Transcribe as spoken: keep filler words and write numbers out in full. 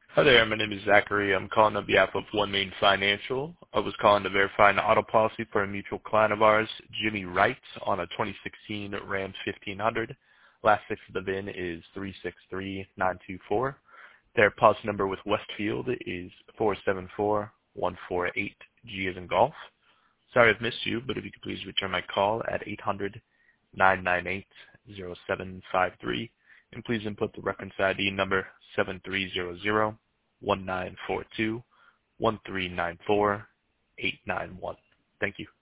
Hi there, my name is Zachary. I'm calling on behalf of One Main Financial. I was calling to verify an auto policy for a mutual client of ours, Jimmy Wright, on a twenty sixteen Ram fifteen hundred. Last six of the V I N is three six three nine two four. Their policy number with Westfield is four seven four one four eight, G as in golf. Sorry I've missed you, but if you could please return my call at eight hundred nine nine eight zero seven five three, and please input the reference I D number seven three zero zero one nine four two one three nine four eight nine one. Thank you.